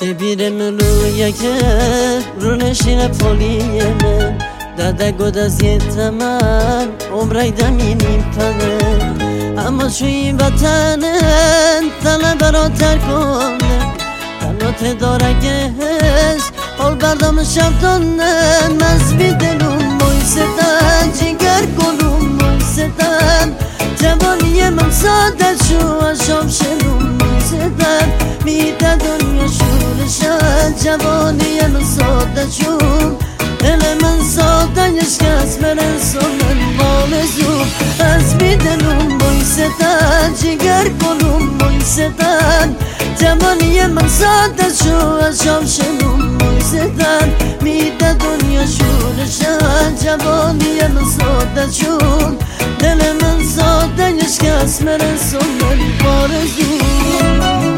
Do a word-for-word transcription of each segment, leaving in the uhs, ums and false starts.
تبیرم روی که رو نشین پولیه من داده گود از یه تمن عمره دمینیم پنه اما چوی وطنن تنه برا ترکنه تنات داره گهش حال بردم شب دانن مزبی دلوم بای ستن جگر گلوم بای ستن جوانی من ساده شو اشام شلوم بای ستن میده دنیا شورشن جوانی من ساده شو دل من ساده یشکست برن سومن بالزوم از بی دلوم بای ستن جگر گلوم بای ستن جوانی من ساده شو اشام شلوم بای ستن میده دنیا شورشن جوانی من ساده شو دل من ساده یشکست برن سومن بالزوم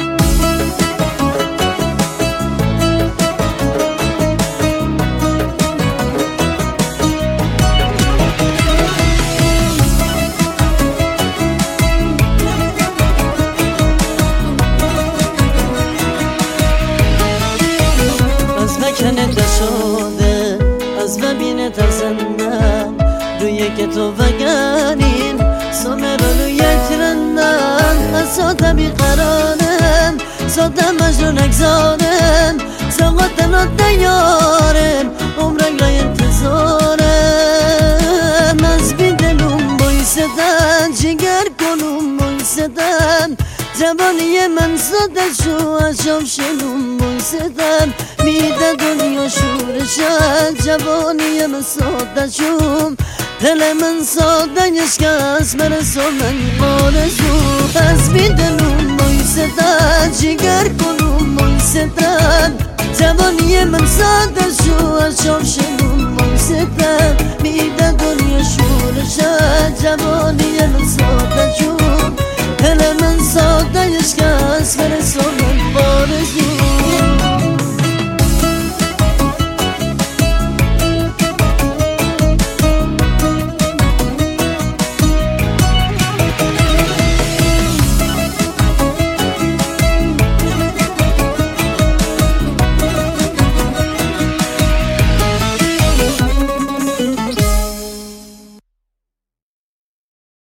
کنه شده از ببینه ترسندم روی که تو وگرین سومه رو یک رندم از ساده بیقرارم ساده مجنون اگزارم ساقات نات دیارم عمرک را انتظارم از بی دلوم بای ستن جگر گلوم بای ستن جوانی من ساده شو اشام شلوم بای ستن میده دنیا شورشن جوانی من ساده شوم دل من ساده یشکست برسو من مارزو از بی دلوم بای ستن جگر گلوم بای ستن جوانی من ساده شو اشام شلوم بای ستن میده دنیا شورشن جوانی من ساده شوم دل من ساده یشکست برسو